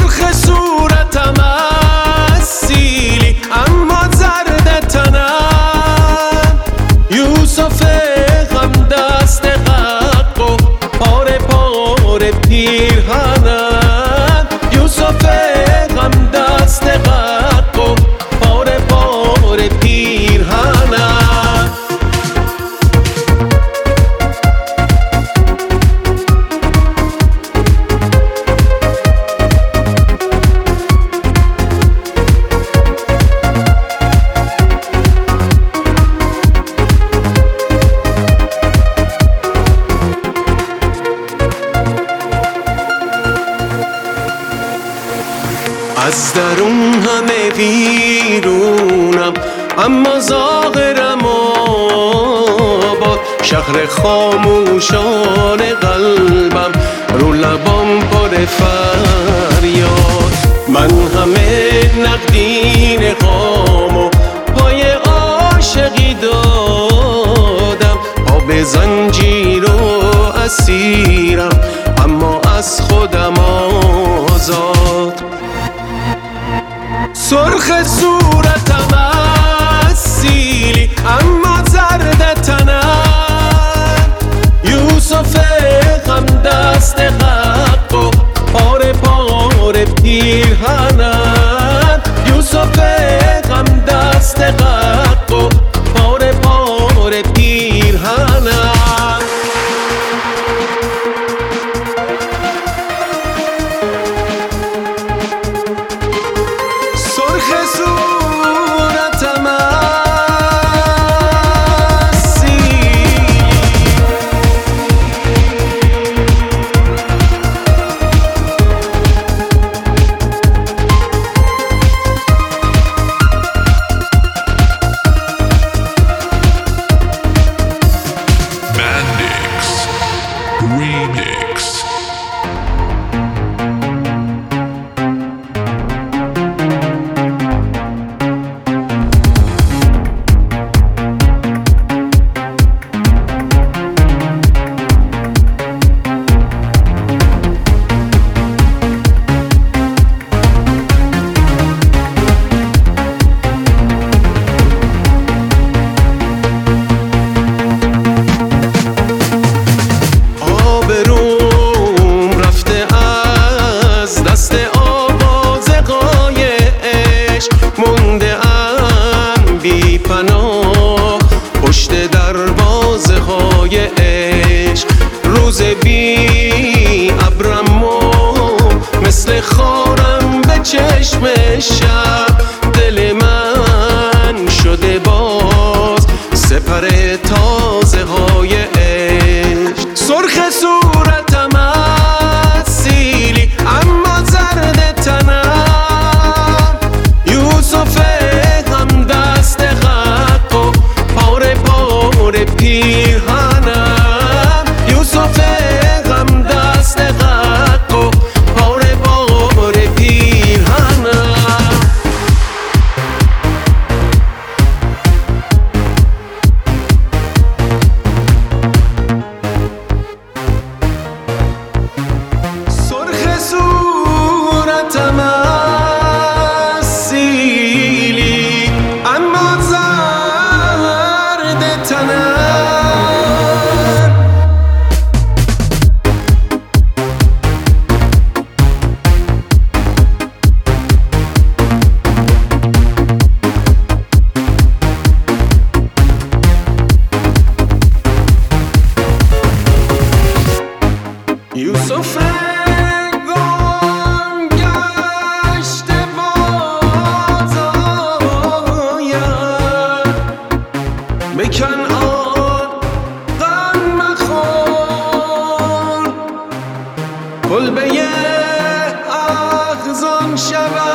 سرخ صورتم از سیلی اما زرد تنم، یوسف غم دست حق و پاره پاره پیرهنم، یوسف غم دست حق و پاره پاره پیرهنم. از درون همه ویرونم اما ظاهرم آباد، شهر خاموشان قلبم رو لبام پر فریاد. من همه نقدین خام و پای عاشقی دادم، پا به زنجیر و اسیرم اما از خودم آزاد. سرخ صورتم از سیلی اما زرد تنم، یوسف غم دست حق و پاره پاره پیرهنم، یوسف غم دست حق و پاره پاره پیرهنم. سرخ صورتم از سیلی Bandix Remix. مونده ام بی پناه پشت دروازه های عشق، روز بی ابرم و مثل خارم به چشم شب، دل من شده باز سپر تازه های عشق. سرخ صورتم از سیلی اما زرد تنم، یوسف غم دست حق و پاره پاره پیرهنم، یوسف غم دست حق و پاره پاره پیرهنم. سرخ صورتم از سیلی اما زرد تنم. یوسف گم گشته باز آید، به کنعان غم مخور، کلبه احزان شود.